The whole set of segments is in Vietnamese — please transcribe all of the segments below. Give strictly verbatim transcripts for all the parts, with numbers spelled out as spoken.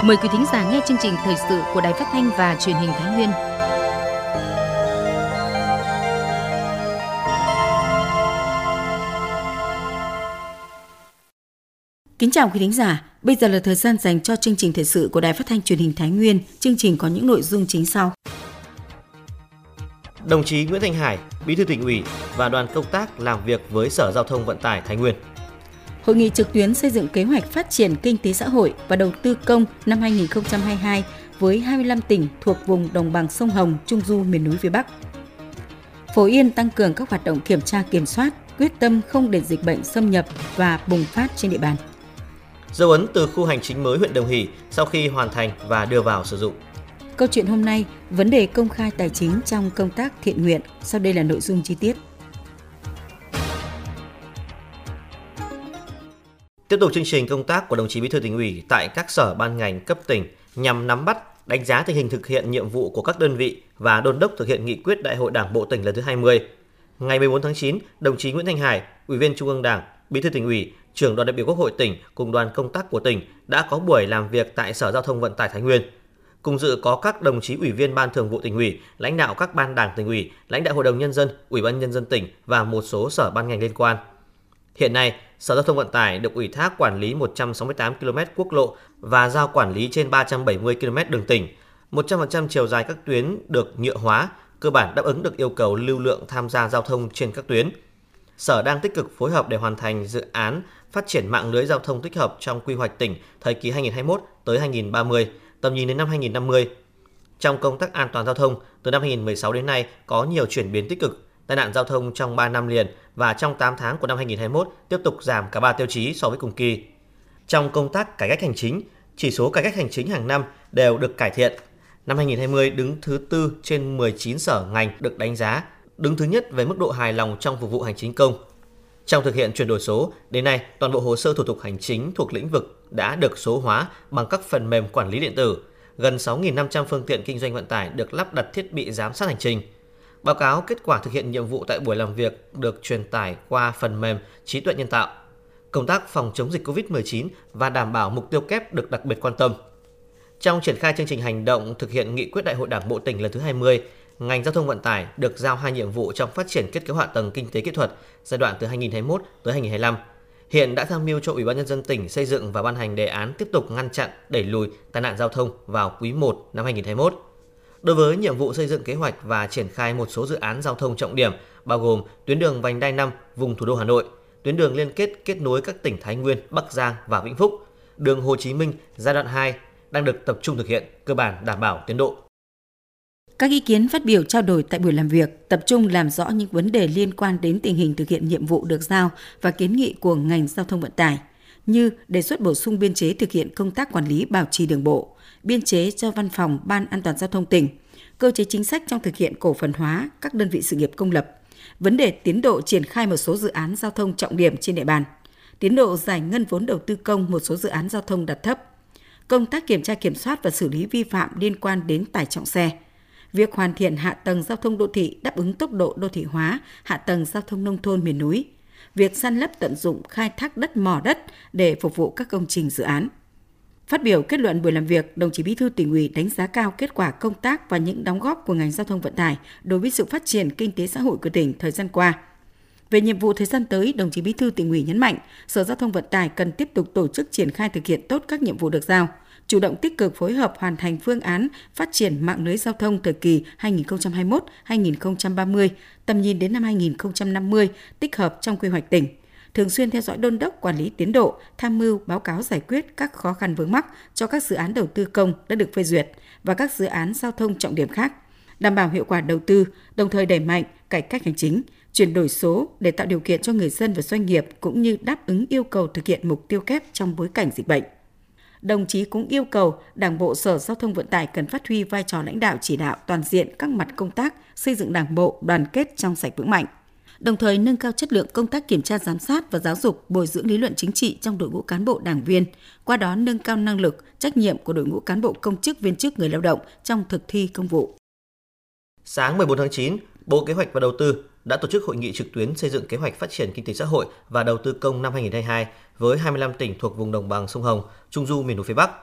Mời quý thính giả nghe chương trình thời sự của Đài Phát thanh và Truyền hình Thái Nguyên. Kính chào quý thính giả, bây giờ là thời gian dành cho chương trình thời sự của Đài Phát thanh Truyền hình Thái Nguyên. Chương trình có những nội dung chính sau. Đồng chí Nguyễn Thanh Hải, Bí thư Tỉnh ủy và đoàn công tác làm việc với Sở Giao thông Vận tải Thái Nguyên. Hội nghị trực tuyến xây dựng kế hoạch phát triển kinh tế xã hội và đầu tư công năm hai nghìn không trăm hai mươi hai với hai mươi lăm tỉnh thuộc vùng đồng bằng sông Hồng, Trung du miền núi phía Bắc. Phổ Yên tăng cường các hoạt động kiểm tra kiểm soát, quyết tâm không để dịch bệnh xâm nhập và bùng phát trên địa bàn. Dấu ấn từ khu hành chính mới huyện Đồng Hỷ sau khi hoàn thành và đưa vào sử dụng. Câu chuyện hôm nay, vấn đề công khai tài chính trong công tác thiện nguyện. Sau đây là nội dung chi tiết. Tiếp tục chương trình công tác của đồng chí Bí thư Tỉnh ủy tại các sở ban ngành cấp tỉnh nhằm nắm bắt, đánh giá tình hình thực hiện nhiệm vụ của các đơn vị và đôn đốc thực hiện nghị quyết Đại hội Đảng bộ tỉnh lần thứ hai mươi. Ngày mười bốn tháng chín, đồng chí Nguyễn Thanh Hải, Ủy viên Trung ương Đảng, Bí thư Tỉnh ủy, Trưởng đoàn đại biểu Quốc hội tỉnh cùng đoàn công tác của tỉnh đã có buổi làm việc tại Sở Giao thông Vận tải Thái Nguyên. Cùng dự có các đồng chí Ủy viên Ban Thường vụ Tỉnh ủy, lãnh đạo các ban đảng Tỉnh ủy, lãnh đạo Hội đồng Nhân dân, Ủy ban Nhân dân tỉnh và một số sở ban ngành liên quan. Hiện nay, Sở Giao thông Vận tải được ủy thác quản lý một trăm sáu mươi tám ki lô mét quốc lộ và giao quản lý trên ba trăm bảy mươi ki lô mét đường tỉnh. một trăm phần trăm chiều dài các tuyến được nhựa hóa, cơ bản đáp ứng được yêu cầu lưu lượng tham gia giao thông trên các tuyến. Sở đang tích cực phối hợp để hoàn thành dự án phát triển mạng lưới giao thông tích hợp trong quy hoạch tỉnh thời kỳ hai nghìn không trăm hai mươi mốt tới hai nghìn không trăm ba mươi, tầm nhìn đến năm hai nghìn không trăm năm mươi. Trong công tác an toàn giao thông, từ năm hai nghìn không trăm mười sáu đến nay có nhiều chuyển biến tích cực. Tai nạn giao thông trong ba năm liền và trong tám tháng của năm hai nghìn không trăm hai mươi mốt tiếp tục giảm cả ba tiêu chí so với cùng kỳ. Trong công tác cải cách hành chính, chỉ số cải cách hành chính hàng năm đều được cải thiện. Năm hai nghìn không trăm hai mươi đứng thứ tư trên mười chín sở ngành được đánh giá, đứng thứ nhất về mức độ hài lòng trong phục vụ hành chính công. Trong thực hiện chuyển đổi số, đến nay toàn bộ hồ sơ thủ tục hành chính thuộc lĩnh vực đã được số hóa bằng các phần mềm quản lý điện tử. Gần sáu nghìn năm trăm phương tiện kinh doanh vận tải được lắp đặt thiết bị giám sát hành trình. Báo cáo kết quả thực hiện nhiệm vụ tại buổi làm việc được truyền tải qua phần mềm trí tuệ nhân tạo. Công tác phòng chống dịch covid mười chín và đảm bảo mục tiêu kép được đặc biệt quan tâm. Trong triển khai chương trình hành động thực hiện nghị quyết Đại hội Đảng bộ tỉnh lần thứ hai mươi, ngành giao thông vận tải được giao hai nhiệm vụ trong phát triển kết cấu hạ tầng kinh tế kỹ thuật giai đoạn từ hai nghìn không trăm hai mươi mốt tới hai nghìn không trăm hai mươi lăm. Hiện đã tham mưu cho Ủy ban Nhân dân tỉnh xây dựng và ban hành đề án tiếp tục ngăn chặn, đẩy lùi tai nạn giao thông vào quý một năm hai nghìn không trăm hai mươi mốt. Đối với nhiệm vụ xây dựng kế hoạch và triển khai một số dự án giao thông trọng điểm, bao gồm tuyến đường vành đai năm vùng thủ đô Hà Nội, tuyến đường liên kết kết nối các tỉnh Thái Nguyên, Bắc Giang và Vĩnh Phúc, đường Hồ Chí Minh giai đoạn hai đang được tập trung thực hiện, cơ bản đảm bảo tiến độ. Các ý kiến phát biểu trao đổi tại buổi làm việc tập trung làm rõ những vấn đề liên quan đến tình hình thực hiện nhiệm vụ được giao và kiến nghị của ngành giao thông vận tải, như đề xuất bổ sung biên chế thực hiện công tác quản lý bảo trì đường bộ, biên chế cho Văn phòng Ban An toàn giao thông tỉnh, cơ chế chính sách trong thực hiện cổ phần hóa các đơn vị sự nghiệp công lập, vấn đề tiến độ triển khai một số dự án giao thông trọng điểm trên địa bàn, tiến độ giải ngân vốn đầu tư công một số dự án giao thông đạt thấp, công tác kiểm tra kiểm soát và xử lý vi phạm liên quan đến tải trọng xe, việc hoàn thiện hạ tầng giao thông đô thị đáp ứng tốc độ đô thị hóa, hạ tầng giao thông nông thôn miền núi, việc san lấp tận dụng khai thác đất mỏ đất để phục vụ các công trình dự án. Phát biểu kết luận buổi làm việc, đồng chí Bí thư Tỉnh ủy đánh giá cao kết quả công tác và những đóng góp của ngành giao thông vận tải đối với sự phát triển kinh tế xã hội của tỉnh thời gian qua. Về nhiệm vụ thời gian tới, đồng chí Bí thư Tỉnh ủy nhấn mạnh, Sở Giao thông Vận tải cần tiếp tục tổ chức triển khai thực hiện tốt các nhiệm vụ được giao, chủ động tích cực phối hợp hoàn thành phương án phát triển mạng lưới giao thông thời kỳ hai nghìn không trăm hai mươi mốt đến hai nghìn không trăm ba mươi, tầm nhìn đến năm hai nghìn không trăm năm mươi, tích hợp trong quy hoạch tỉnh. Thường xuyên theo dõi đôn đốc quản lý tiến độ, tham mưu báo cáo giải quyết các khó khăn vướng mắc cho các dự án đầu tư công đã được phê duyệt và các dự án giao thông trọng điểm khác, đảm bảo hiệu quả đầu tư, đồng thời đẩy mạnh cải cách hành chính, chuyển đổi số để tạo điều kiện cho người dân và doanh nghiệp cũng như đáp ứng yêu cầu thực hiện mục tiêu kép trong bối cảnh dịch bệnh. Đồng chí cũng yêu cầu Đảng bộ Sở Giao thông Vận tải cần phát huy vai trò lãnh đạo chỉ đạo toàn diện các mặt công tác, xây dựng Đảng bộ đoàn kết trong sạch vững mạnh. Đồng thời nâng cao chất lượng công tác kiểm tra giám sát và giáo dục, bồi dưỡng lý luận chính trị trong đội ngũ cán bộ đảng viên, qua đó nâng cao năng lực, trách nhiệm của đội ngũ cán bộ công chức viên chức người lao động trong thực thi công vụ. Sáng mười bốn tháng chín, Bộ Kế hoạch và Đầu tư đã tổ chức hội nghị trực tuyến xây dựng kế hoạch phát triển kinh tế xã hội và đầu tư công năm hai nghìn không trăm hai mươi hai với hai mươi lăm tỉnh thuộc vùng đồng bằng sông Hồng, Trung du miền núi phía Bắc.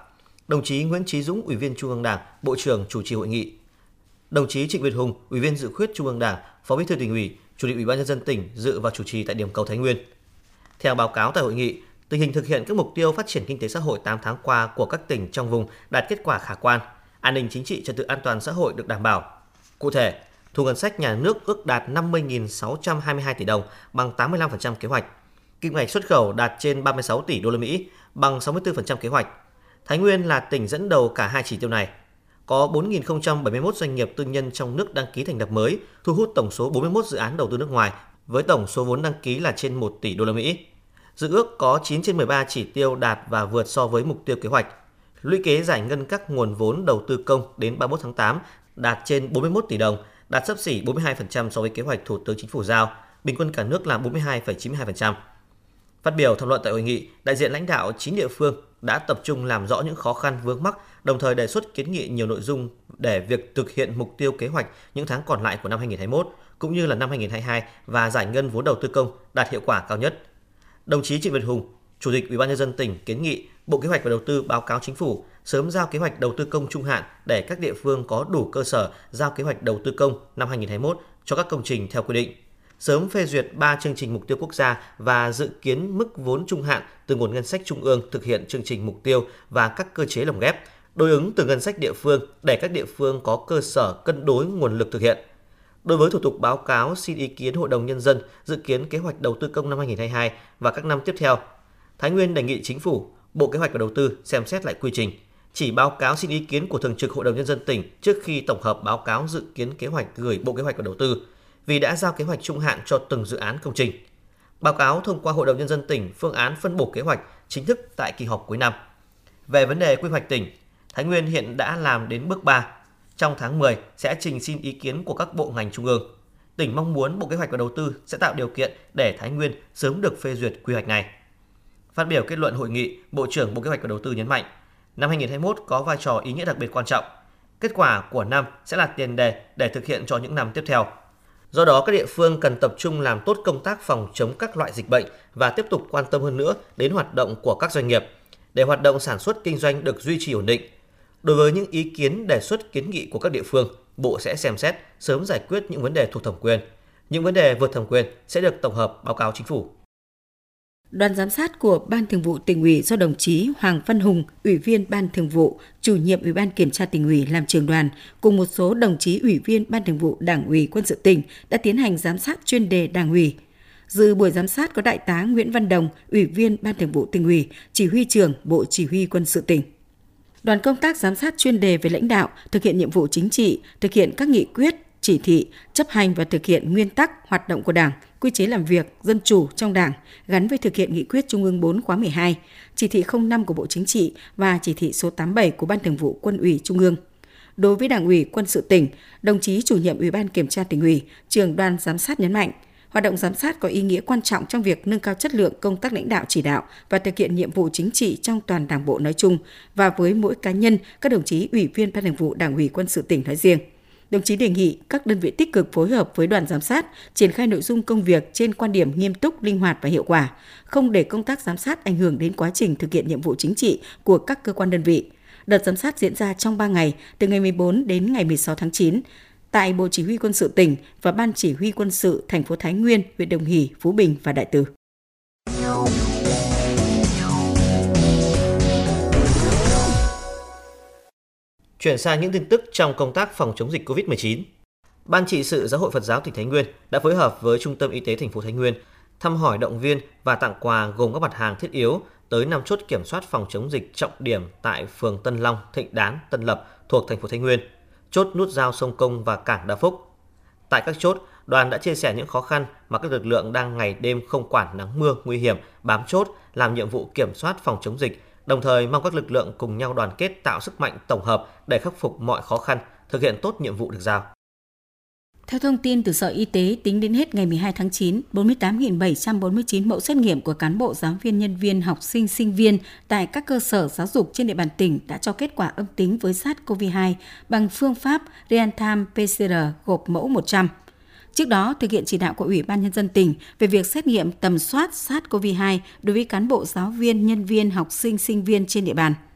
Đồng chí Nguyễn Chí Dũng, Ủy viên Trung ương Đảng, Bộ trưởng chủ trì hội nghị. Đồng chí Trịnh Việt Hùng, Ủy viên Dự khuyết Trung ương Đảng, Phó Bí thư Tỉnh ủy, Chủ tịch Ủy ban nhân dân tỉnh dự và chủ trì tại điểm cầu Thái Nguyên. Theo báo cáo tại hội nghị, tình hình thực hiện các mục tiêu phát triển kinh tế xã hội tám tháng qua của các tỉnh trong vùng đạt kết quả khả quan, an ninh chính trị, trật tự an toàn xã hội được đảm bảo. Cụ thể, thu ngân sách nhà nước ước đạt năm mươi nghìn sáu trăm hai mươi hai tỷ đồng, bằng tám mươi lăm phần trăm kế hoạch. Kim ngạch xuất khẩu đạt trên ba mươi sáu tỷ đô la Mỹ, bằng sáu mươi tư phần trăm kế hoạch. Thái Nguyên là tỉnh dẫn đầu cả hai chỉ tiêu này. Có bốn nghìn không trăm bảy mươi mốt doanh nghiệp tư nhân trong nước đăng ký thành lập mới, thu hút tổng số bốn mươi mốt dự án đầu tư nước ngoài với tổng số vốn đăng ký là trên một tỷ đô la Mỹ. Dự ước có chín trên mười ba chỉ tiêu đạt và vượt so với mục tiêu kế hoạch. Lũy kế giải ngân các nguồn vốn đầu tư công đến ba mươi mốt tháng tám đạt trên bốn mươi mốt tỷ đồng, đạt xấp xỉ bốn mươi hai phần trăm so với kế hoạch Thủ tướng Chính phủ giao, bình quân cả nước là bốn mươi hai phẩy chín mươi hai phần trăm. Phát biểu thảo luận tại hội nghị, đại diện lãnh đạo chín địa phương đã tập trung làm rõ những khó khăn vướng mắc, đồng thời đề xuất kiến nghị nhiều nội dung để việc thực hiện mục tiêu kế hoạch những tháng còn lại của năm hai nghìn không trăm hai mươi mốt cũng như là năm hai nghìn không trăm hai mươi hai và giải ngân vốn đầu tư công đạt hiệu quả cao nhất. Đồng chí Trịnh Việt Hùng, Chủ tịch Ủy ban nhân dân tỉnh kiến nghị Bộ Kế hoạch và Đầu tư báo cáo Chính phủ sớm giao kế hoạch đầu tư công trung hạn để các địa phương có đủ cơ sở giao kế hoạch đầu tư công năm hai nghìn không trăm hai mươi mốt cho các công trình theo quy định. Sớm phê duyệt ba chương trình mục tiêu quốc gia và dự kiến mức vốn trung hạn từ nguồn ngân sách trung ương thực hiện chương trình mục tiêu và các cơ chế lồng ghép, đối ứng từ ngân sách địa phương để các địa phương có cơ sở cân đối nguồn lực thực hiện. Đối với thủ tục báo cáo xin ý kiến Hội đồng Nhân dân dự kiến kế hoạch đầu tư công năm hai nghìn không trăm hai mươi hai và các năm tiếp theo, Thái Nguyên đề nghị Chính phủ, Bộ Kế hoạch và Đầu tư xem xét lại quy trình, chỉ báo cáo xin ý kiến của Thường trực Hội đồng Nhân dân tỉnh trước khi tổng hợp báo cáo dự kiến kế hoạch gửi Bộ Kế hoạch và Đầu tư, vì đã giao kế hoạch trung hạn cho từng dự án công trình. Báo cáo thông qua Hội đồng Nhân dân tỉnh phương án phân bổ kế hoạch chính thức tại kỳ họp cuối năm. Về vấn đề quy hoạch tỉnh, Thái Nguyên hiện đã làm đến bước ba. Trong tháng mười sẽ trình xin ý kiến của các bộ ngành trung ương. Tỉnh mong muốn Bộ Kế hoạch và Đầu tư sẽ tạo điều kiện để Thái Nguyên sớm được phê duyệt quy hoạch này. Phát biểu kết luận hội nghị, Bộ trưởng Bộ Kế hoạch và Đầu tư nhấn mạnh, năm hai nghìn không trăm hai mươi mốt có vai trò ý nghĩa đặc biệt quan trọng. Kết quả của năm sẽ là tiền đề để thực hiện cho những năm tiếp theo. Do đó, các địa phương cần tập trung làm tốt công tác phòng chống các loại dịch bệnh và tiếp tục quan tâm hơn nữa đến hoạt động của các doanh nghiệp, để hoạt động sản xuất kinh doanh được duy trì ổn định. Đối với những ý kiến đề xuất kiến nghị của các địa phương, Bộ sẽ xem xét sớm giải quyết những vấn đề thuộc thẩm quyền. Những vấn đề vượt thẩm quyền sẽ được tổng hợp báo cáo Chính phủ. Đoàn giám sát của Ban Thường vụ Tỉnh ủy do đồng chí Hoàng Văn Hùng, Ủy viên Ban Thường vụ, Chủ nhiệm Ủy ban Kiểm tra Tỉnh ủy làm trưởng đoàn, cùng một số đồng chí Ủy viên Ban Thường vụ Đảng ủy Quân sự tỉnh đã tiến hành giám sát chuyên đề Đảng ủy. Dự buổi giám sát có Đại tá Nguyễn Văn Đồng, Ủy viên Ban Thường vụ Tỉnh ủy, Chỉ huy trưởng Bộ Chỉ huy Quân sự tỉnh. Đoàn công tác giám sát chuyên đề về lãnh đạo, thực hiện nhiệm vụ chính trị, thực hiện các nghị quyết, chỉ thị, chấp hành và thực hiện nguyên tắc hoạt động của Đảng, quy chế làm việc, dân chủ trong Đảng gắn với thực hiện nghị quyết Trung ương bốn khóa mười hai, chỉ thị không năm của Bộ Chính trị và chỉ thị số tám mươi bảy của Ban Thường vụ Quân ủy Trung ương. Đối với Đảng ủy Quân sự tỉnh, đồng chí Chủ nhiệm Ủy ban Kiểm tra Tỉnh ủy, Trưởng đoàn giám sát nhấn mạnh, hoạt động giám sát có ý nghĩa quan trọng trong việc nâng cao chất lượng công tác lãnh đạo chỉ đạo và thực hiện nhiệm vụ chính trị trong toàn Đảng bộ nói chung và với mỗi cá nhân, các đồng chí Ủy viên Ban Thường vụ Đảng ủy Quân sự tỉnh nói riêng. Đồng chí đề nghị các đơn vị tích cực phối hợp với đoàn giám sát, triển khai nội dung công việc trên quan điểm nghiêm túc, linh hoạt và hiệu quả, không để công tác giám sát ảnh hưởng đến quá trình thực hiện nhiệm vụ chính trị của các cơ quan đơn vị. Đợt giám sát diễn ra trong ba ngày, từ ngày mười bốn đến ngày mười sáu tháng chín, tại Bộ Chỉ huy Quân sự tỉnh và Ban Chỉ huy Quân sự thành phố Thái Nguyên, huyện Đồng Hỷ, Phú Bình và Đại Từ. Chuyển sang những tin tức trong công tác phòng chống dịch covid mười chín. Ban trị sự Giáo hội Phật giáo tỉnh Thái Nguyên đã phối hợp với Trung tâm Y tế thành phố Thái Nguyên thăm hỏi, động viên và tặng quà gồm các mặt hàng thiết yếu tới năm chốt kiểm soát phòng chống dịch trọng điểm tại phường Tân Long, Thịnh Đán, Tân Lập thuộc thành phố Thái Nguyên, chốt nút giao Sông Công và cảng Đa Phúc. Tại các chốt, đoàn đã chia sẻ những khó khăn mà các lực lượng đang ngày đêm không quản nắng mưa nguy hiểm bám chốt làm nhiệm vụ kiểm soát phòng chống dịch, đồng thời mong các lực lượng cùng nhau đoàn kết tạo sức mạnh tổng hợp để khắc phục mọi khó khăn, thực hiện tốt nhiệm vụ được giao. Theo thông tin từ Sở Y tế, tính đến hết ngày mười hai tháng chín, bốn mươi tám nghìn bảy trăm bốn mươi chín mẫu xét nghiệm của cán bộ, giáo viên, nhân viên, học sinh, sinh viên tại các cơ sở giáo dục trên địa bàn tỉnh đã cho kết quả âm tính với SARS-xê o vê hai bằng phương pháp real-time pê xê rờ gộp mẫu một trăm. Trước đó, thực hiện chỉ đạo của Ủy ban Nhân dân tỉnh về việc xét nghiệm tầm soát SARS-xê o vê hai đối với cán bộ, giáo viên, nhân viên, học sinh, sinh viên trên địa bàn.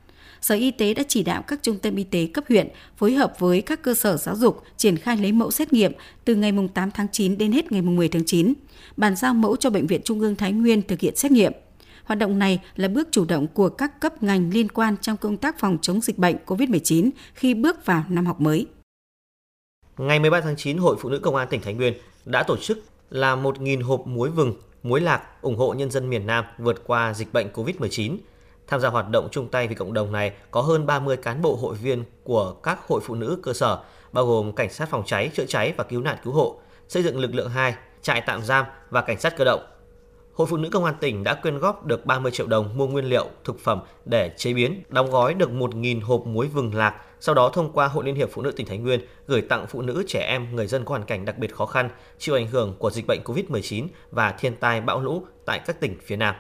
Sở Y tế đã chỉ đạo các trung tâm y tế cấp huyện phối hợp với các cơ sở giáo dục triển khai lấy mẫu xét nghiệm từ ngày tám tháng chín đến hết ngày mười tháng chín, bàn giao mẫu cho Bệnh viện Trung ương Thái Nguyên thực hiện xét nghiệm. Hoạt động này là bước chủ động của các cấp ngành liên quan trong công tác phòng chống dịch bệnh covid mười chín khi bước vào năm học mới. Ngày mười ba tháng chín, Hội Phụ nữ Công an tỉnh Thái Nguyên đã tổ chức làm một nghìn hộp muối vừng, muối lạc ủng hộ nhân dân miền Nam vượt qua dịch bệnh covid mười chín. Tham gia hoạt động chung tay vì cộng đồng này có hơn ba mươi cán bộ hội viên của các hội phụ nữ cơ sở, bao gồm cảnh sát phòng cháy, chữa cháy và cứu nạn cứu hộ, xây dựng lực lượng hai, trại tạm giam và cảnh sát cơ động. Hội Phụ nữ Công an tỉnh đã quyên góp được ba mươi triệu đồng mua nguyên liệu, thực phẩm để chế biến, đóng gói được một nghìn hộp muối vừng lạc, sau đó thông qua Hội Liên hiệp Phụ nữ tỉnh Thái Nguyên gửi tặng phụ nữ, trẻ em, người dân có hoàn cảnh đặc biệt khó khăn, chịu ảnh hưởng của dịch bệnh covid mười chín và thiên tai bão lũ tại các tỉnh phía Nam.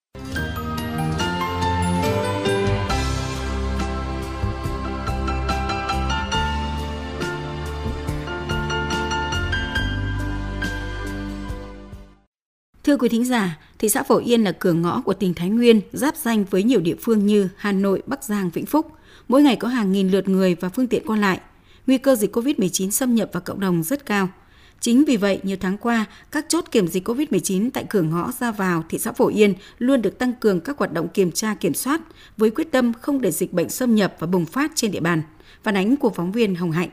Thưa quý thính giả, thị xã Phổ Yên là cửa ngõ của tỉnh Thái Nguyên, giáp ranh với nhiều địa phương như Hà Nội, Bắc Giang, Vĩnh Phúc. Mỗi ngày có hàng nghìn lượt người và phương tiện qua lại. Nguy cơ dịch covid mười chín xâm nhập vào cộng đồng rất cao. Chính vì vậy, nhiều tháng qua, các chốt kiểm dịch covid mười chín tại cửa ngõ ra vào thị xã Phổ Yên luôn được tăng cường các hoạt động kiểm tra kiểm soát với quyết tâm không để dịch bệnh xâm nhập và bùng phát trên địa bàn. Phản ánh của phóng viên Hồng Hạnh.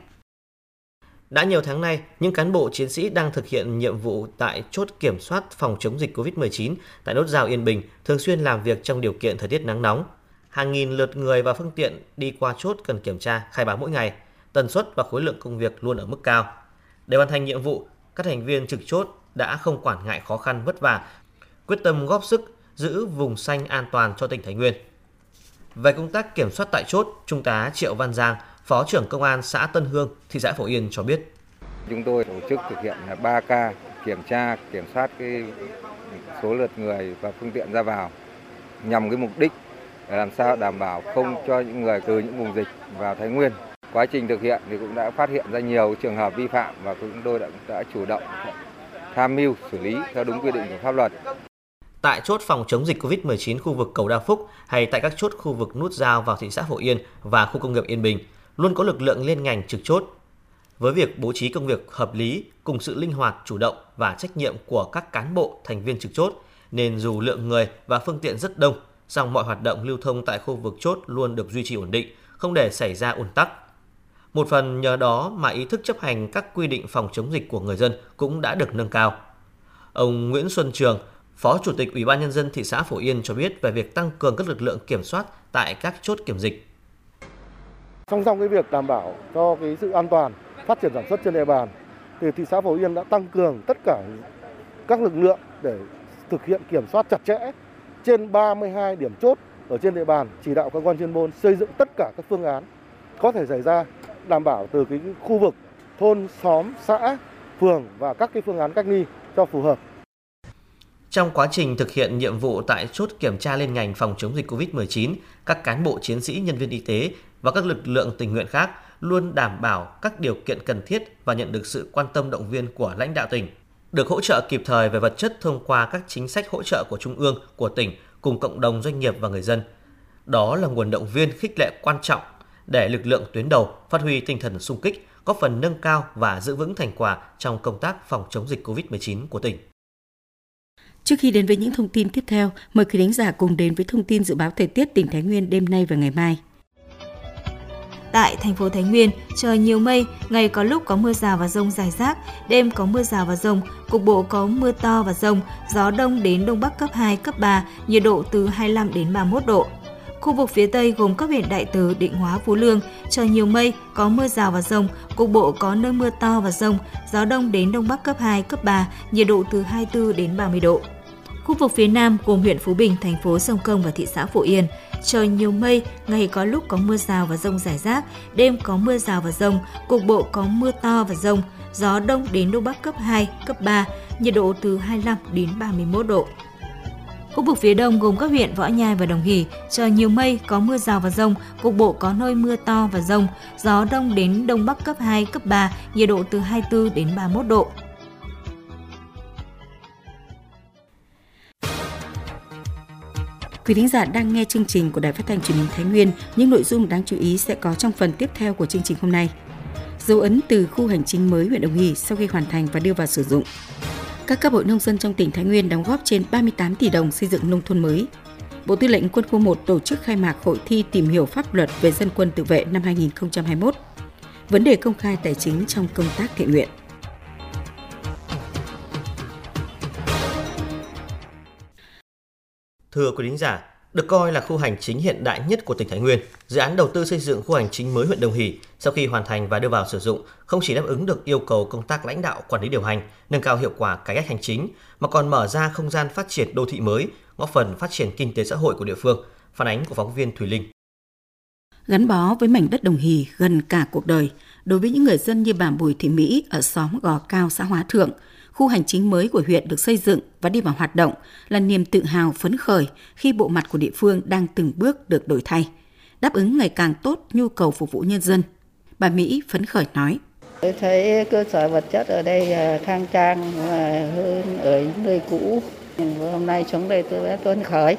Đã nhiều tháng nay, những cán bộ chiến sĩ đang thực hiện nhiệm vụ tại chốt kiểm soát phòng chống dịch covid mười chín tại nút giao Yên Bình thường xuyên làm việc trong điều kiện thời tiết nắng nóng. Hàng nghìn lượt người và phương tiện đi qua chốt cần kiểm tra, khai báo mỗi ngày, tần suất và khối lượng công việc luôn ở mức cao. Để hoàn thành nhiệm vụ, các thành viên trực chốt đã không quản ngại khó khăn vất vả, quyết tâm góp sức giữ vùng xanh an toàn cho tỉnh Thái Nguyên. Về công tác kiểm soát tại chốt, Trung tá Triệu Văn Giang, Phó trưởng Công an xã Tân Hương, thị xã Phổ Yên cho biết. Chúng tôi tổ chức thực hiện ba ca kiểm tra, kiểm soát cái số lượt người và phương tiện ra vào nhằm cái mục đích để làm sao đảm bảo không cho những người từ những vùng dịch vào Thái Nguyên. Quá trình thực hiện thì cũng đã phát hiện ra nhiều trường hợp vi phạm và chúng tôi đã, đã chủ động tham mưu xử lý theo đúng quy định của pháp luật. Tại chốt phòng chống dịch covid mười chín khu vực cầu Đa Phúc hay tại các chốt khu vực nút giao vào thị xã Phổ Yên và khu công nghiệp Yên Bình, luôn có lực lượng liên ngành trực chốt. Với việc bố trí công việc hợp lý cùng sự linh hoạt, chủ động và trách nhiệm của các cán bộ, thành viên trực chốt, nên dù lượng người và phương tiện rất đông, song mọi hoạt động lưu thông tại khu vực chốt luôn được duy trì ổn định, không để xảy ra ùn tắc. Một phần nhờ đó mà ý thức chấp hành các quy định phòng chống dịch của người dân cũng đã được nâng cao. Ông Nguyễn Xuân Trường, Phó Chủ tịch Ủy ban Nhân dân thị xã Phổ Yên cho biết về việc tăng cường các lực lượng kiểm soát tại các chốt kiểm dịch. Song song cái việc đảm bảo cho cái sự an toàn, phát triển sản xuất trên địa bàn, thì thị xã Phổ Yên đã tăng cường tất cả các lực lượng để thực hiện kiểm soát chặt chẽ trên ba mươi hai điểm chốt ở trên địa bàn, chỉ đạo cơ quan chuyên môn xây dựng tất cả các phương án có thể xảy ra, đảm bảo từ cái khu vực thôn, xóm, xã, phường và các cái phương án cách ly cho phù hợp. Trong quá trình thực hiện nhiệm vụ tại chốt kiểm tra liên ngành phòng chống dịch covid mười chín, các cán bộ chiến sĩ, nhân viên y tế và các lực lượng tình nguyện khác luôn đảm bảo các điều kiện cần thiết và nhận được sự quan tâm động viên của lãnh đạo tỉnh, được hỗ trợ kịp thời về vật chất thông qua các chính sách hỗ trợ của Trung ương, của tỉnh cùng cộng đồng, doanh nghiệp và người dân. Đó là nguồn động viên khích lệ quan trọng để lực lượng tuyến đầu phát huy tinh thần xung kích, góp phần nâng cao và giữ vững thành quả trong công tác phòng chống dịch covid mười chín của tỉnh. Trước khi đến với những thông tin tiếp theo, mời quý thính giả cùng đến với thông tin dự báo thời tiết tỉnh Thái Nguyên đêm nay và ngày mai. Tại thành phố Thái Nguyên, trời nhiều mây, ngày có lúc có mưa rào và dông rải rác, đêm có mưa rào và dông, cục bộ có mưa to và dông, gió đông đến đông bắc cấp hai, cấp ba, nhiệt độ từ hai mươi lăm đến ba mươi mốt độ. Khu vực phía Tây gồm các huyện Đại Từ, Định Hóa, Phú Lương, trời nhiều mây, có mưa rào và dông, cục bộ có nơi mưa to và dông, gió đông đến đông bắc cấp hai, cấp ba, nhiệt độ từ hai mươi tư đến ba mươi độ. Khu vực phía Nam gồm huyện Phú Bình, thành phố Sông Công và thị xã Phổ Yên, trời nhiều mây, ngày có lúc có mưa rào và dông rải rác, đêm có mưa rào và dông, cục bộ có mưa to và dông, gió đông đến đông bắc cấp hai, cấp ba, nhiệt độ từ hai mươi lăm đến ba mươi mốt độ. Khu vực phía Đông gồm các huyện Võ Nhai và Đồng Hỷ, trời nhiều mây, có mưa rào và dông, cục bộ có nơi mưa to và dông, gió đông đến đông bắc cấp hai, cấp ba, nhiệt độ từ hai mươi tư đến ba mươi mốt độ. Quý thính giả đang nghe chương trình của Đài Phát thanh Truyền hình Thái Nguyên, những nội dung đáng chú ý sẽ có trong phần tiếp theo của chương trình hôm nay. Dấu ấn từ khu hành chính mới huyện Đồng Hỷ sau khi hoàn thành và đưa vào sử dụng. Các cấp hội nông dân trong tỉnh Thái Nguyên đóng góp trên ba mươi tám tỷ đồng xây dựng nông thôn mới. Bộ Tư lệnh Quân khu một tổ chức khai mạc hội thi tìm hiểu pháp luật về dân quân tự vệ năm hai không hai mốt. Vấn đề công khai tài chính trong công tác thiện nguyện. Thưa quý thính giả, được coi là khu hành chính hiện đại nhất của tỉnh Thái Nguyên, dự án đầu tư xây dựng khu hành chính mới huyện Đồng Hỷ sau khi hoàn thành và đưa vào sử dụng không chỉ đáp ứng được yêu cầu công tác lãnh đạo, quản lý điều hành, nâng cao hiệu quả cải cách hành chính, mà còn mở ra không gian phát triển đô thị mới, góp phần phát triển kinh tế xã hội của địa phương. Phản ánh của phóng viên Thùy Linh. Gắn bó với mảnh đất Đồng Hỷ gần cả cuộc đời, đối với những người dân như bà Bùi Thị Mỹ ở xóm Gò Cao, xã Hóa Thượng, khu hành chính mới của huyện được xây dựng và đi vào hoạt động là niềm tự hào phấn khởi khi bộ mặt của địa phương đang từng bước được đổi thay, đáp ứng ngày càng tốt nhu cầu phục vụ nhân dân. Bà Mỹ phấn khởi nói: Tôi thấy cơ sở vật chất ở đây khang trang hơn ở nơi cũ. Hôm nay xuống đây tôi đã phấn khởi,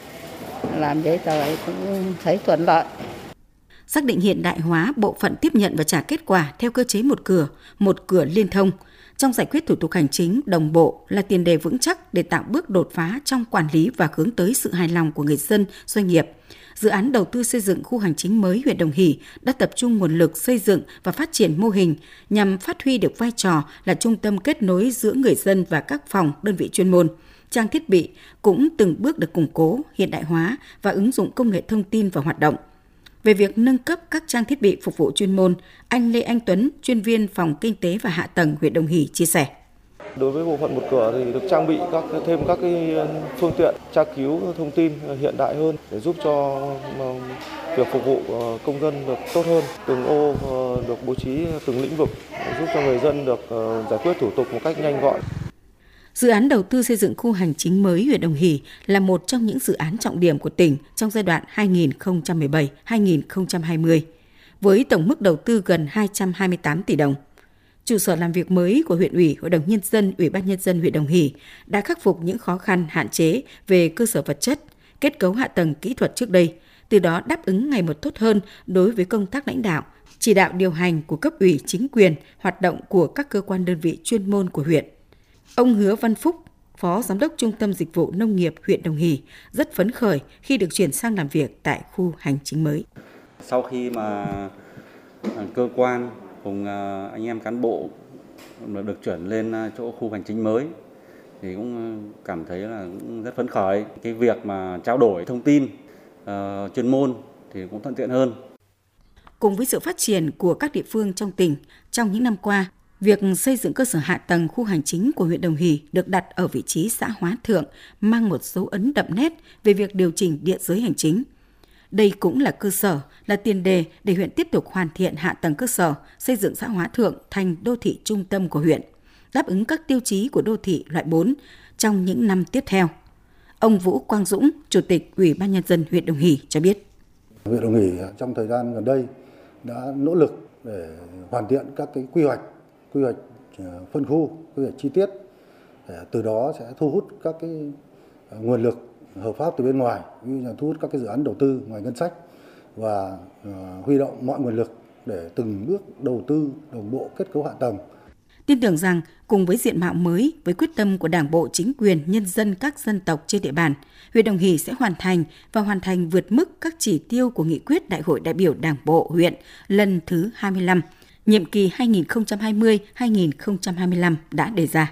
làm giấy tờ cũng thấy thuận lợi. Xác định hiện đại hóa bộ phận tiếp nhận và trả kết quả theo cơ chế một cửa, một cửa liên thông, trong giải quyết thủ tục hành chính đồng bộ là tiền đề vững chắc để tạo bước đột phá trong quản lý và hướng tới sự hài lòng của người dân, doanh nghiệp. Dự án đầu tư xây dựng khu hành chính mới huyện Đồng Hỷ đã tập trung nguồn lực xây dựng và phát triển mô hình nhằm phát huy được vai trò là trung tâm kết nối giữa người dân và các phòng, đơn vị chuyên môn. Trang thiết bị cũng từng bước được củng cố, hiện đại hóa và ứng dụng công nghệ thông tin vào hoạt động. Về việc nâng cấp các trang thiết bị phục vụ chuyên môn, anh Lê Anh Tuấn, chuyên viên phòng kinh tế và hạ tầng huyện Đồng Hỷ chia sẻ. Đối với bộ phận một cửa thì được trang bị các thêm các cái phương tiện tra cứu thông tin hiện đại hơn để giúp cho việc phục vụ công dân được tốt hơn. Từng ô được bố trí từng lĩnh vực giúp cho người dân được giải quyết thủ tục một cách nhanh gọn. Dự án đầu tư xây dựng khu hành chính mới huyện Đồng Hỷ là một trong những dự án trọng điểm của tỉnh trong giai đoạn hai nghìn không trăm mười bảy đến hai nghìn không trăm hai mươi, với tổng mức đầu tư gần hai trăm hai mươi tám tỷ đồng. Trụ sở làm việc mới của huyện ủy, Hội đồng Nhân dân, Ủy ban Nhân dân huyện Đồng Hỷ đã khắc phục những khó khăn hạn chế về cơ sở vật chất, kết cấu hạ tầng kỹ thuật trước đây, từ đó đáp ứng ngày một tốt hơn đối với công tác lãnh đạo, chỉ đạo điều hành của cấp ủy chính quyền, hoạt động của các cơ quan đơn vị chuyên môn của huyện. Ông Hứa Văn Phúc, Phó Giám đốc Trung tâm Dịch vụ Nông nghiệp huyện Đồng Hỷ rất phấn khởi khi được chuyển sang làm việc tại khu hành chính mới. Sau khi mà cơ quan cùng anh em cán bộ được chuyển lên chỗ khu hành chính mới thì cũng cảm thấy là cũng rất phấn khởi. Cái việc mà trao đổi thông tin uh, chuyên môn thì cũng thuận tiện hơn. Cùng với sự phát triển của các địa phương trong tỉnh, trong những năm qua, việc xây dựng cơ sở hạ tầng khu hành chính của huyện Đồng Hỷ được đặt ở vị trí xã Hóa Thượng mang một dấu ấn đậm nét về việc điều chỉnh địa giới hành chính. Đây cũng là cơ sở, là tiền đề để huyện tiếp tục hoàn thiện hạ tầng cơ sở, xây dựng xã Hóa Thượng thành đô thị trung tâm của huyện, đáp ứng các tiêu chí của đô thị loại bốn trong những năm tiếp theo. Ông Vũ Quang Dũng, Chủ tịch Ủy ban Nhân dân huyện Đồng Hỷ cho biết. Huyện Đồng Hỷ trong thời gian gần đây đã nỗ lực để hoàn thiện các cái quy hoạch, quy hoạch phân khu, quy hoạch chi tiết, để từ đó sẽ thu hút các cái nguồn lực hợp pháp từ bên ngoài, như là thu hút các cái dự án đầu tư ngoài ngân sách và uh, huy động mọi nguồn lực để từng bước đầu tư đồng bộ kết cấu hạ tầng. Tin tưởng rằng cùng với diện mạo mới, với quyết tâm của Đảng bộ, chính quyền, nhân dân các dân tộc trên địa bàn, huyện Đồng Hỷ sẽ hoàn thành và hoàn thành vượt mức các chỉ tiêu của nghị quyết Đại hội đại biểu Đảng bộ huyện lần thứ hai mươi lăm, nhiệm kỳ hai nghìn không trăm hai mươi đến hai nghìn không trăm hai mươi lăm đã đề ra.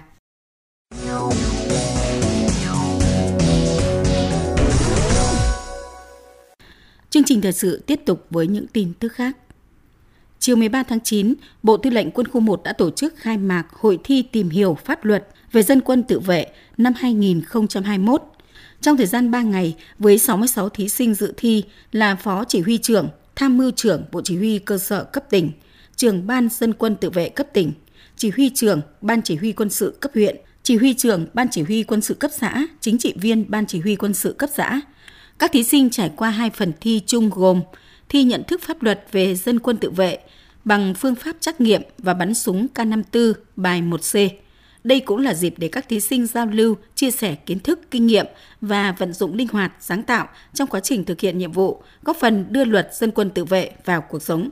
Chương trình thời sự tiếp tục với những tin tức khác. Chiều mười ba tháng chín, Bộ Tư lệnh Quân khu một đã tổ chức khai mạc Hội thi tìm hiểu pháp luật về dân quân tự vệ năm hai nghìn không trăm hai mươi mốt. Trong thời gian ba ngày, với sáu mươi sáu thí sinh dự thi là Phó Chỉ huy trưởng, Tham mưu trưởng Bộ Chỉ huy Cơ sở cấp tỉnh, Trưởng Ban Dân quân tự vệ cấp tỉnh, Chỉ huy trưởng Ban Chỉ huy Quân sự cấp huyện, Chỉ huy trưởng Ban Chỉ huy Quân sự cấp xã, Chính trị viên Ban Chỉ huy Quân sự cấp xã. Các thí sinh trải qua hai phần thi chung gồm thi nhận thức pháp luật về dân quân tự vệ bằng phương pháp trắc nghiệm và bắn súng K năm mươi tư bài một C, Đây cũng là dịp để các thí sinh giao lưu, chia sẻ kiến thức, kinh nghiệm và vận dụng linh hoạt, sáng tạo trong quá trình thực hiện nhiệm vụ, góp phần đưa luật dân quân tự vệ vào cuộc sống.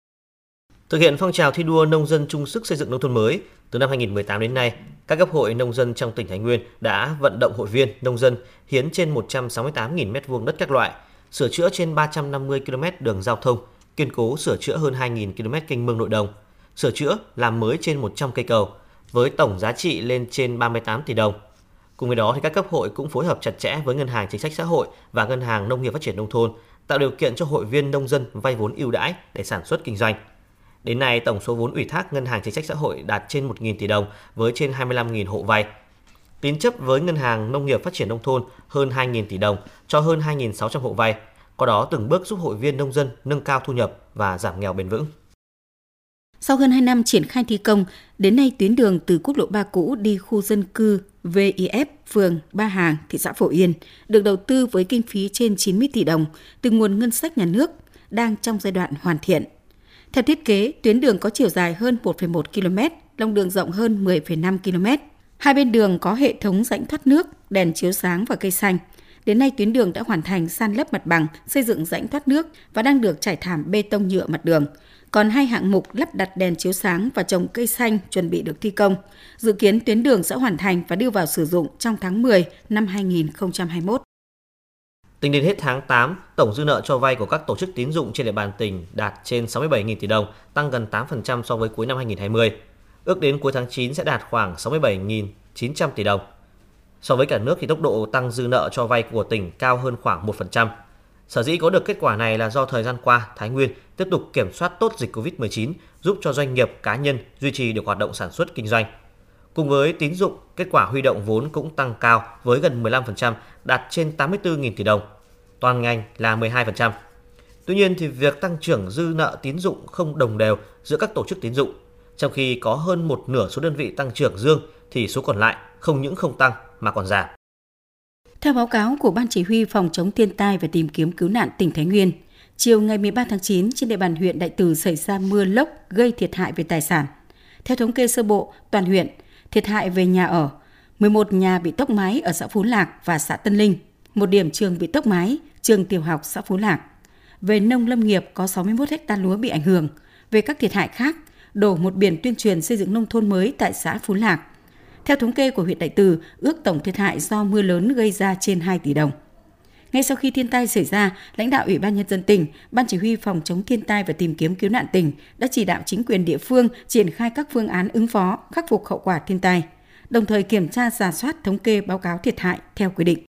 Thực hiện phong trào thi đua nông dân chung sức xây dựng nông thôn mới, từ năm hai nghìn không trăm mười tám đến nay, các cấp hội nông dân trong tỉnh Thái Nguyên đã vận động hội viên nông dân hiến trên một trăm sáu mươi tám nghìn mét vuông đất các loại, sửa chữa trên ba trăm năm mươi ki lô mét đường giao thông, kiên cố sửa chữa hơn hai nghìn ki lô mét kênh mương nội đồng, sửa chữa làm mới trên một trăm cây cầu, với tổng giá trị lên trên ba mươi tám tỷ đồng. Cùng với đó, thì các cấp hội cũng phối hợp chặt chẽ với Ngân hàng Chính sách Xã hội và Ngân hàng Nông nghiệp Phát triển Nông thôn, tạo điều kiện cho hội viên nông dân vay vốn ưu đãi để sản xuất kinh doanh. Đến nay, tổng số vốn ủy thác Ngân hàng Chính sách Xã hội đạt trên một nghìn tỷ đồng với trên hai mươi lăm nghìn hộ vay. Tín chấp với Ngân hàng Nông nghiệp Phát triển Nông thôn hơn hai nghìn tỷ đồng cho hơn hai nghìn sáu trăm hộ vay, qua đó từng bước giúp hội viên nông dân nâng cao thu nhập và giảm nghèo bền vững. Sau hơn hai năm triển khai thi công, đến nay tuyến đường từ quốc lộ ba cũ đi khu dân cư vê i ép phường Ba Hàng, thị xã Phổ Yên được đầu tư với kinh phí trên chín mươi tỷ đồng từ nguồn ngân sách nhà nước, đang trong giai đoạn hoàn thiện. Theo thiết kế, tuyến đường có chiều dài hơn một phẩy một ki lô mét, lòng đường rộng hơn mười phẩy năm ki lô mét. Hai bên đường có hệ thống rãnh thoát nước, đèn chiếu sáng và cây xanh. Đến nay tuyến đường đã hoàn thành san lấp mặt bằng, xây dựng rãnh thoát nước và đang được trải thảm bê tông nhựa mặt đường. Còn hai hạng mục lắp đặt đèn chiếu sáng và trồng cây xanh chuẩn bị được thi công. Dự kiến tuyến đường sẽ hoàn thành và đưa vào sử dụng trong tháng mười năm hai nghìn không trăm hai mươi mốt. Tính đến hết tháng tám, tổng dư nợ cho vay của các tổ chức tín dụng trên địa bàn tỉnh đạt trên sáu mươi bảy nghìn tỷ đồng, tăng gần tám phần trăm so với cuối năm hai nghìn không trăm hai mươi. Ước đến cuối tháng chín sẽ đạt khoảng sáu mươi bảy nghìn chín trăm tỷ đồng. So với cả nước thì tốc độ tăng dư nợ cho vay của tỉnh cao hơn khoảng một phần trăm. Sở dĩ có được kết quả này là do thời gian qua, Thái Nguyên tiếp tục kiểm soát tốt dịch cô vít mười chín, giúp cho doanh nghiệp, cá nhân duy trì được hoạt động sản xuất kinh doanh. Cùng với tín dụng, kết quả huy động vốn cũng tăng cao với gần mười lăm phần trăm, đạt trên tám mươi tư nghìn tỷ đồng. Toàn ngành là mười hai phần trăm. Tuy nhiên thì việc tăng trưởng dư nợ tín dụng không đồng đều giữa các tổ chức tín dụng. Trong khi có hơn một nửa số đơn vị tăng trưởng dương thì số còn lại không những không tăng mà còn giảm. Theo báo cáo của Ban Chỉ huy Phòng chống thiên tai và tìm kiếm cứu nạn tỉnh Thái Nguyên, chiều ngày mười ba tháng chín trên địa bàn huyện Đại Từ xảy ra mưa lốc gây thiệt hại về tài sản. Theo thống kê sơ bộ, toàn huyện thiệt hại về nhà ở, mười một nhà bị tốc mái ở xã Phú Lạc và xã Tân Linh, một điểm trường bị tốc mái, trường tiểu học xã Phú Lạc. Về nông lâm nghiệp có sáu mươi mốt héc ta lúa bị ảnh hưởng. Về các thiệt hại khác, đổ một biển tuyên truyền xây dựng nông thôn mới tại xã Phú Lạc. Theo thống kê của huyện Đại Từ, ước tổng thiệt hại do mưa lớn gây ra trên hai tỷ đồng. Ngay sau khi thiên tai xảy ra, lãnh đạo Ủy ban Nhân dân tỉnh, Ban Chỉ huy Phòng chống thiên tai và tìm kiếm cứu nạn tỉnh đã chỉ đạo chính quyền địa phương triển khai các phương án ứng phó, khắc phục hậu quả thiên tai, đồng thời kiểm tra rà soát thống kê báo cáo thiệt hại theo quy định.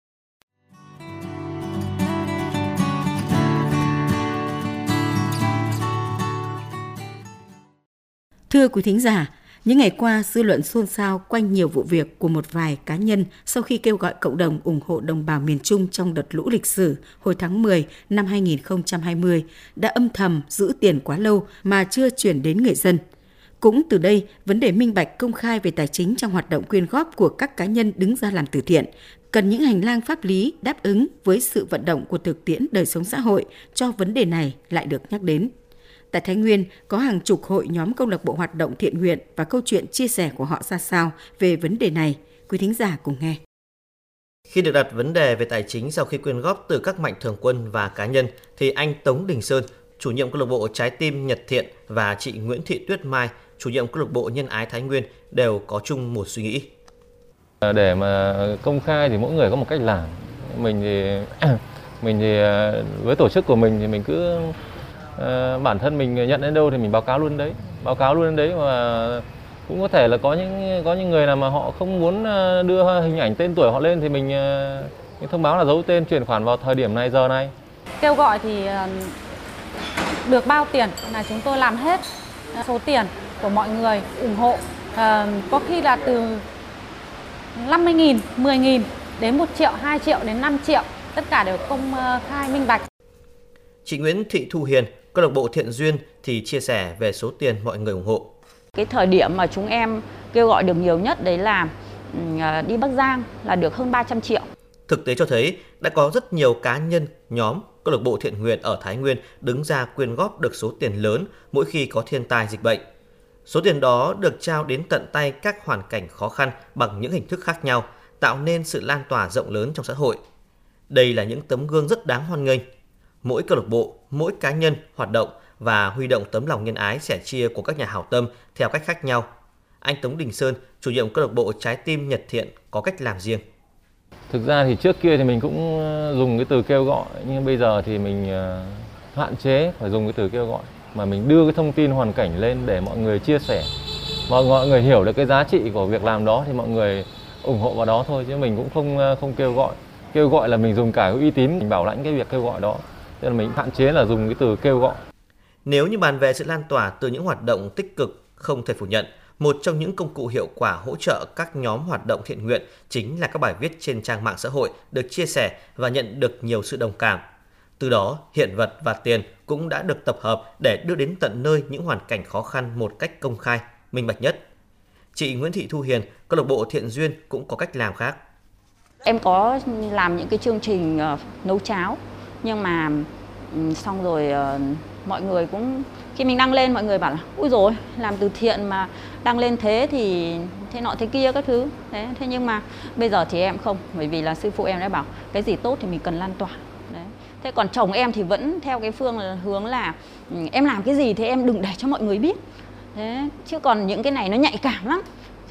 Thưa quý thính giả, những ngày qua, dư luận xôn xao quanh nhiều vụ việc của một vài cá nhân sau khi kêu gọi cộng đồng ủng hộ đồng bào miền Trung trong đợt lũ lịch sử hồi tháng mười năm hai nghìn không trăm hai mươi đã âm thầm giữ tiền quá lâu mà chưa chuyển đến người dân. Cũng từ đây, vấn đề minh bạch công khai về tài chính trong hoạt động quyên góp của các cá nhân đứng ra làm từ thiện cần những hành lang pháp lý đáp ứng với sự vận động của thực tiễn đời sống xã hội cho vấn đề này lại được nhắc đến. Tại Thái Nguyên, có hàng chục hội nhóm câu lạc bộ hoạt động thiện nguyện và câu chuyện chia sẻ của họ ra sao về vấn đề này. Quý thính giả cùng nghe. Khi được đặt vấn đề về tài chính sau khi quyên góp từ các mạnh thường quân và cá nhân, thì anh Tống Đình Sơn, chủ nhiệm câu lạc bộ Trái tim Nhật Thiện và chị Nguyễn Thị Tuyết Mai, chủ nhiệm câu lạc bộ Nhân ái Thái Nguyên đều có chung một suy nghĩ. Để mà công khai thì mỗi người có một cách làm. Mình thì mình thì với tổ chức của mình thì mình cứ Uh, bản thân mình nhận đến đâu thì mình báo cáo luôn đấy, báo cáo luôn đến đấy. Mà cũng có thể là có những có những người nào mà họ không muốn đưa hình ảnh tên tuổi họ lên thì mình uh, thông báo là giấu tên, chuyển khoản vào thời điểm này, giờ này. Kêu gọi thì uh, được bao tiền là chúng tôi làm hết số tiền của mọi người ủng hộ, uh, có khi là từ năm mươi nghìn, mười nghìn đến một triệu, hai triệu đến năm triệu, tất cả đều công uh, khai minh bạch. Chị Nguyễn Thị Thu Hiền, câu lạc bộ Thiện Duyên thì chia sẻ về số tiền mọi người ủng hộ. Cái thời điểm mà chúng em kêu gọi được nhiều nhất đấy là đi Bắc Giang là được hơn ba trăm triệu. Thực tế cho thấy đã có rất nhiều cá nhân, nhóm, câu lạc bộ thiện nguyện ở Thái Nguyên đứng ra quyên góp được số tiền lớn mỗi khi có thiên tai dịch bệnh. Số tiền đó được trao đến tận tay các hoàn cảnh khó khăn bằng những hình thức khác nhau, tạo nên sự lan tỏa rộng lớn trong xã hội. Đây là những tấm gương rất đáng hoan nghênh. Mỗi câu lạc bộ, mỗi cá nhân hoạt động và huy động tấm lòng nhân ái sẻ chia của các nhà hảo tâm theo cách khác nhau. Anh Tống Đình Sơn, chủ nhiệm câu lạc bộ Trái tim Nhật Thiện có cách làm riêng. Thực ra thì trước kia thì mình cũng dùng cái từ kêu gọi, nhưng bây giờ thì mình hạn chế phải dùng cái từ kêu gọi, mà mình đưa cái thông tin hoàn cảnh lên để mọi người chia sẻ, mọi mọi người hiểu được cái giá trị của việc làm đó thì mọi người ủng hộ vào đó thôi, chứ mình cũng không không kêu gọi. Kêu gọi là mình dùng cả uy tín mình bảo lãnh cái việc kêu gọi đó, cho nên mình hạn chế là dùng cái từ kêu gọi. Nếu như bàn về sự lan tỏa từ những hoạt động tích cực, không thể phủ nhận, một trong những công cụ hiệu quả hỗ trợ các nhóm hoạt động thiện nguyện chính là các bài viết trên trang mạng xã hội được chia sẻ và nhận được nhiều sự đồng cảm. Từ đó, hiện vật và tiền cũng đã được tập hợp để đưa đến tận nơi những hoàn cảnh khó khăn một cách công khai, minh bạch nhất. Chị Nguyễn Thị Thu Hiền, câu lạc bộ Thiện Duyên cũng có cách làm khác. Em có làm những cái chương trình uh, nấu cháo, nhưng mà um, xong rồi uh, mọi người cũng, khi mình đăng lên mọi người bảo là ui rồi làm từ thiện mà đăng lên thế thì thế nọ thế kia các thứ. Đấy, thế nhưng mà bây giờ thì em không, bởi vì là sư phụ em đã bảo cái gì tốt thì mình cần lan tỏa. Đấy. Thế còn chồng em thì vẫn theo cái phương là, hướng là um, em làm cái gì thì em đừng để cho mọi người biết. Thế, chứ còn những cái này nó nhạy cảm lắm.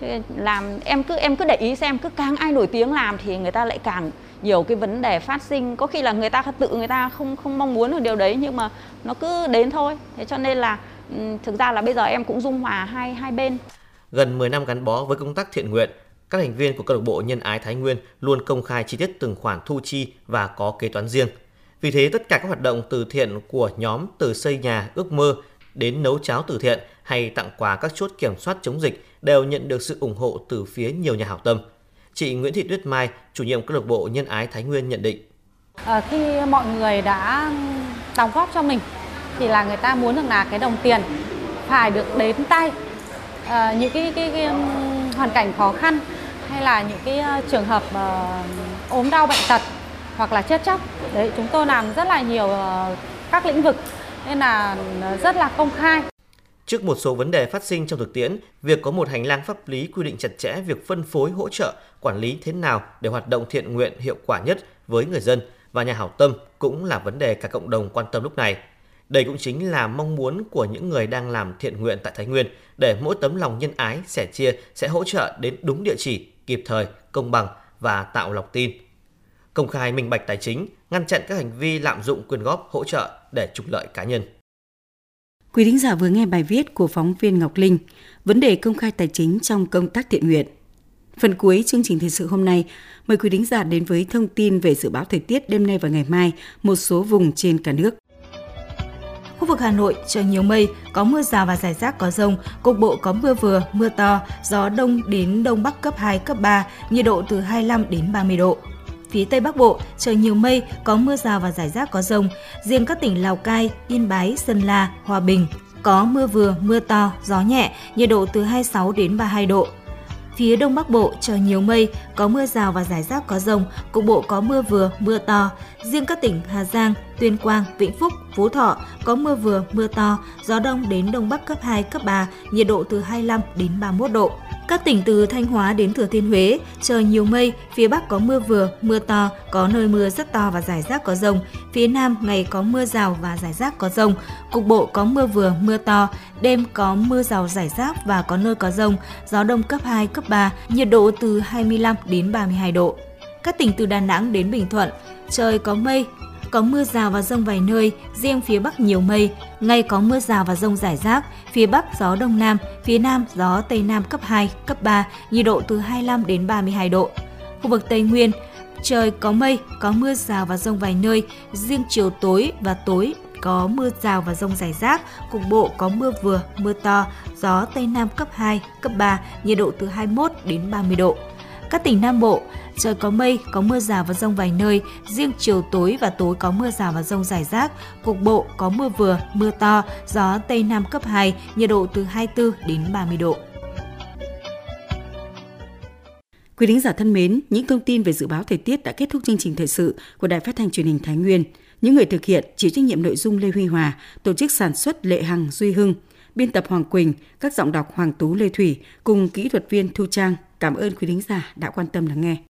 Làm em cứ em cứ để ý xem, cứ càng ai nổi tiếng làm thì người ta lại càng nhiều cái vấn đề phát sinh, có khi là người ta tự người ta không không mong muốn được điều đấy nhưng mà nó cứ đến thôi. Thế cho nên là thực ra là bây giờ em cũng dung hòa hai hai bên. Gần mười năm gắn bó với công tác thiện nguyện, các thành viên của câu lạc bộ Nhân ái Thái Nguyên luôn công khai chi tiết từng khoản thu chi và có kế toán riêng. Vì thế tất cả các hoạt động từ thiện của nhóm, từ xây nhà ước mơ đến nấu cháo từ thiện hay tặng quà các chốt kiểm soát chống dịch đều nhận được sự ủng hộ từ phía nhiều nhà hảo tâm. Chị Nguyễn Thị Tuyết Mai, chủ nhiệm câu lạc bộ Nhân ái Thái Nguyên nhận định. À, khi mọi người đã đóng góp cho mình thì là người ta muốn được là cái đồng tiền phải được đến tay à, những cái, cái, cái hoàn cảnh khó khăn hay là những cái trường hợp uh, ốm đau bệnh tật hoặc là chết chóc. Đấy, chúng tôi làm rất là nhiều uh, các lĩnh vực nên là rất là công khai. Trước một số vấn đề phát sinh trong thực tiễn, việc có một hành lang pháp lý quy định chặt chẽ việc phân phối hỗ trợ, quản lý thế nào để hoạt động thiện nguyện hiệu quả nhất với người dân và nhà hảo tâm cũng là vấn đề cả cộng đồng quan tâm lúc này. Đây cũng chính là mong muốn của những người đang làm thiện nguyện tại Thái Nguyên để mỗi tấm lòng nhân ái, sẻ chia sẽ hỗ trợ đến đúng địa chỉ, kịp thời, công bằng và tạo lòng tin. Công khai minh bạch tài chính, ngăn chặn các hành vi lạm dụng quyên góp hỗ trợ để trục lợi cá nhân. Quý thính giả vừa nghe bài viết của phóng viên Ngọc Linh, vấn đề công khai tài chính trong công tác thiện nguyện. Phần cuối chương trình thời sự hôm nay, mời quý thính giả đến với thông tin về dự báo thời tiết đêm nay và ngày mai một số vùng trên cả nước. Khu vực Hà Nội trời nhiều mây, có mưa rào và rải rác có dông, cục bộ có mưa vừa, mưa to, gió đông đến đông bắc cấp hai, cấp ba, nhiệt độ từ hai mươi lăm đến ba mươi độ. Phía Tây Bắc Bộ, trời nhiều mây, có mưa rào và rải rác có dông. Riêng các tỉnh Lào Cai, Yên Bái, Sơn La, Hòa Bình có mưa vừa, mưa to, gió nhẹ, nhiệt độ từ hai mươi sáu đến ba mươi hai độ. Phía Đông Bắc Bộ, trời nhiều mây, có mưa rào và rải rác có dông, cục bộ có mưa vừa, mưa to. Riêng các tỉnh Hà Giang, Tuyên Quang, Vĩnh Phúc, Phú Thọ có mưa vừa, mưa to, gió đông đến đông bắc cấp hai, cấp ba, nhiệt độ từ hai mươi lăm đến ba mươi mốt độ. Các tỉnh từ Thanh Hóa đến Thừa Thiên Huế, trời nhiều mây, phía Bắc có mưa vừa, mưa to, có nơi mưa rất to và rải rác có dông. Phía Nam ngày có mưa rào và rải rác có dông, cục bộ có mưa vừa, mưa to, đêm có mưa rào rải rác và có nơi có dông, gió đông cấp hai, cấp ba, nhiệt độ từ hai mươi lăm đến ba mươi hai độ. Các tỉnh từ Đà Nẵng đến Bình Thuận, trời có mây, có mưa rào và dông vài nơi, riêng phía Bắc nhiều mây, ngày có mưa rào và dông rải rác, phía Bắc gió Đông Nam, phía Nam gió Tây Nam cấp hai, cấp ba, nhiệt độ từ hai mươi lăm đến ba mươi hai độ. Khu vực Tây Nguyên, trời có mây, có mưa rào và dông vài nơi, riêng chiều tối và tối có mưa rào và dông rải rác, cục bộ có mưa vừa, mưa to, gió Tây Nam cấp hai, cấp ba, nhiệt độ từ hai mươi mốt đến ba mươi độ. Các tỉnh Nam Bộ, trời có mây, có mưa rào và dông vài nơi, riêng chiều tối và tối có mưa rào và dông rải rác, cục bộ có mưa vừa, mưa to, gió Tây Nam cấp hai, nhiệt độ từ hai mươi tư đến ba mươi độ. Quý thính giả thân mến, những thông tin về dự báo thời tiết đã kết thúc chương trình thời sự của Đài Phát thanh Truyền hình Thái Nguyên. Những người thực hiện chịu trách nhiệm nội dung Lê Huy Hòa, tổ chức sản xuất Lệ Hằng, Duy Hưng, biên tập Hoàng Quỳnh, các giọng đọc Hoàng Tú, Lê Thủy cùng kỹ thuật viên Thu Trang. Cảm ơn quý thính giả đã quan tâm lắng nghe.